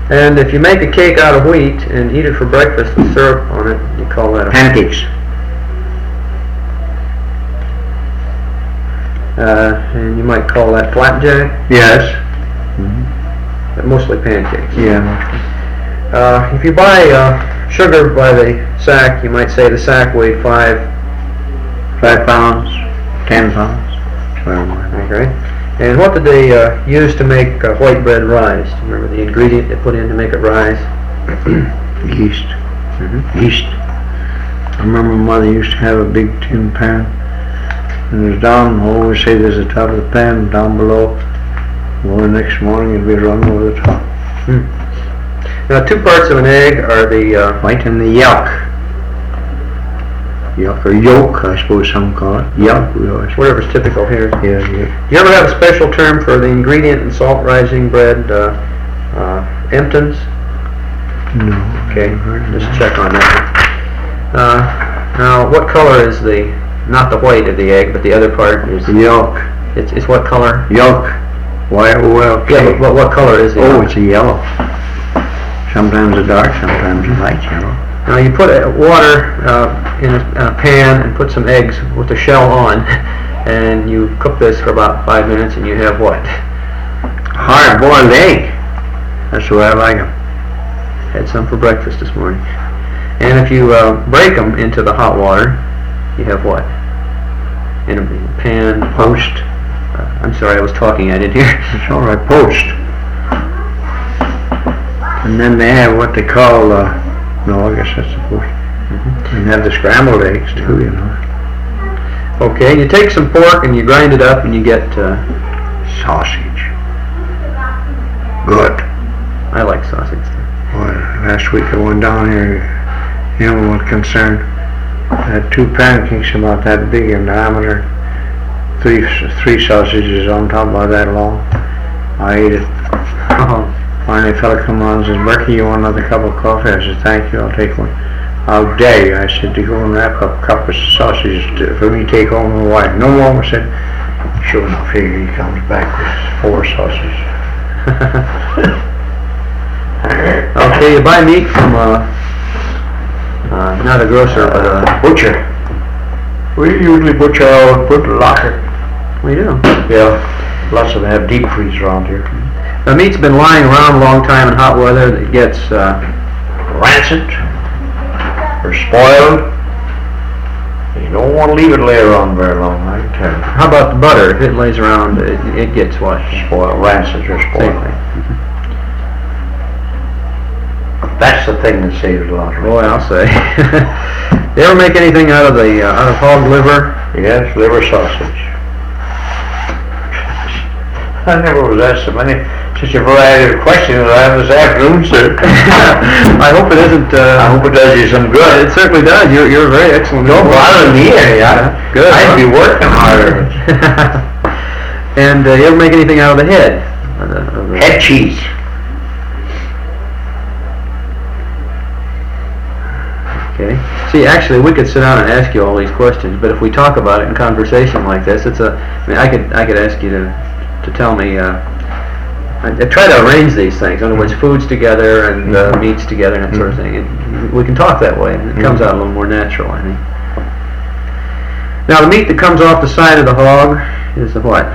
And if you make a cake out of wheat and eat it for breakfast with syrup on it, you call that a Pancakes. and you might call that flapjack, Yes. but mostly pancakes. Yeah. If you buy sugar by the sack, you might say the sack weighed 5 pounds, 10 pounds. Okay. And what did they use to make white bread rise? Do you remember the ingredient they put in to make it rise? Yeast. Yeast. I remember Mother used to have a big tin pan, and there's down, I always say there's the top of the pan, down below. Well, the next morning it'd be run over the top. Now, 2 parts of an egg are the White and the yolk. Yolk or yolk, I suppose some call it. Yolk, we always. whatever's typical here. Yeah. You ever have a special term for the ingredient in salt rising bread? Emptins? No. Okay, just check on that. Now, what color is not the white of the egg, but the other part is... The yolk. It's what color? Yolk. Y-O-L-K. Yeah, but what color is the yolk? It's a yellow. Sometimes a dark, sometimes a light yellow. Now you put water in a pan and put some eggs with the shell on, and you cook this for about 5 minutes, and you have what? Hard-boiled egg. That's the way I like them. Had some for breakfast this morning. And if you break them into the hot water, you have what? In a pan. Poached. I'm sorry, I was talking. I didn't hear. It's all right, poached. And then they have what they call, no, I guess that's the poached. And have the scrambled eggs too, you know. Okay, you take some pork and you grind it up and you get... Sausage. Good. I like sausage. Boy, last week I went down here, you know what concern. I had 2 pancakes about that big in diameter. Three sausages on top about that long. I ate it. Finally a fella come on and says, Berkey, you want another cup of coffee? I said, thank you, I'll take one. How dare you, I said, to go and wrap up a cup of sausages for me to take home to my wife. No more, I said. Sure enough, here he comes back with 4 sausages. Okay, you buy meat from not a grocer, but a... Butcher. We usually butcher our own foot locker. We do. Yeah, lots of them have deep freeze around here. The meat's been lying around a long time in hot weather. It gets Rancid or spoiled. You don't want to leave it lay around very long, I can tell you. How about the butter? If it lays around, it gets what? Spoiled, rancid or Same spoiled. thing. That's the thing that saves a lot of Boy, I'll say. You ever make anything out of hog liver? Yes, liver sausage. I never was asked such a variety of questions as I have this afternoon, sir. I hope it isn't. I hope it does you some good. It certainly does. You're very excellent. Don't bother me any. Good. I'd be working harder. And you ever make anything out of the head? Head cheese. Okay. See, actually, we could sit down and ask you all these questions, but if we talk about it in conversation like this, I could ask you to tell me. I try to arrange these things. In other words, foods together and meats together and that sort of thing. And we can talk that way, and it comes out a little more natural, I think. Now, the meat that comes off the side of the hog is the what?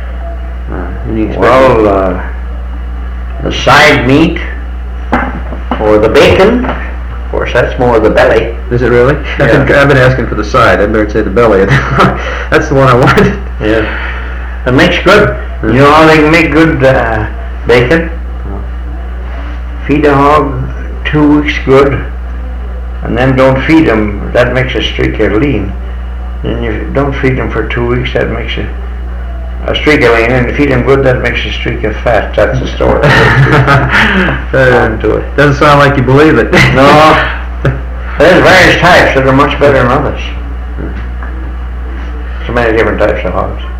The side meat or the bacon. Of course, that's more the belly. Is it really? Yeah. I've been asking for the side. I'd better say the belly. That's the one I wanted. Yeah. It makes good. You know how they can make good bacon? Feed a hog 2 weeks good, and then don't feed them. That makes a streak of lean. Then you don't feed them for 2 weeks. That makes a streak of lean, and feed them good. That makes a streak of fat. That's the story. To it. Doesn't sound like you believe it. No. There's various types that are much better than others. So many different types of hogs.